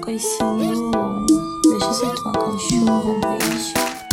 Lucas Single, deixa eu ser tua cachorra, beijo.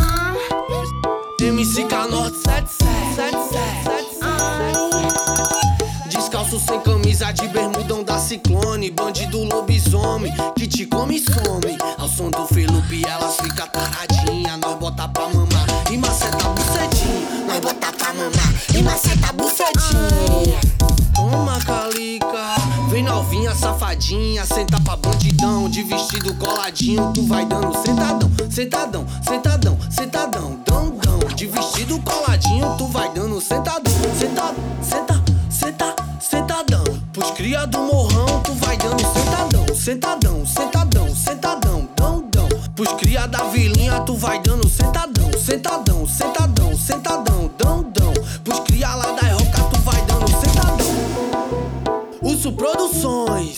MC Canorte 77 Descalço sem camisa, de bermudão da Ciclone. Bandido lobisomem, que te come e some. Ao som do Felipe elas fica taradinha. Nós bota pra mamar e maceta bucetinha. Nós bota pra mamar e maceta bucetinha. Toma calica, vem novinha safadinha. Senta pra bandidão, de vestido coladinho. Tu vai dando sentadão, sentadão, sentadão, sentadão, dão, dão. De vestido coladinho, tu vai dando sentadão, sentadão, sentadão. Pros cria do morrão, tu vai dando sentadão, sentadão, sentadão, sentadão, dão, dão. Pros cria da vilinha, tu vai dando sentadão, sentadão, sentadão, sentadão, dão, dão. Pros cria lá da roca, tu vai dando sentadão. Urso Produções,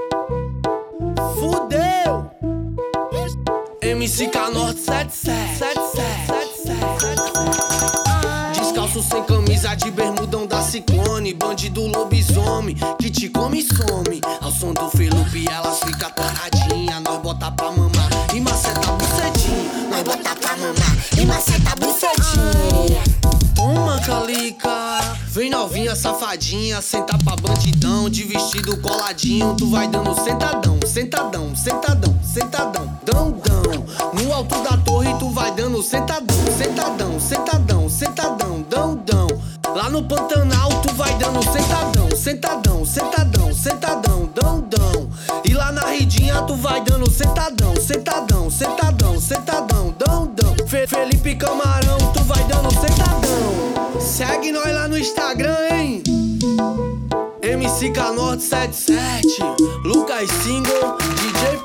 fudeu. MC Canorte 77 Descalço sem camisa, de bermudão da Ciclone. Bandido lobisomem, que te come e some. Ao som do Felipe elas fica taradinha. Nós bota pra mamar e maceta bucetinha. Nós bota pra mamar e maceta bucetinha. Toma calica, vem novinha safadinha. Senta pra bandidão, de vestido coladinho. Tu vai dando sentadão, sentadão, sentadão, sentadão, dão, dão. No alto da torre tu vai dando sentadão, sentadão, sentadão, sentadão, dão, dão. Lá no Pantanal tu vai dando sentadão, sentadão, sentadão, sentadão, dão, dão. E lá na Ridinha tu vai dando sentadão, sentadão, sentadão, sentadão, dão, dão. Felipe Camarão, tu vai dando sentadão. Segue nós lá no Instagram, hein? MC Canorte 77 Lucas Single, DJ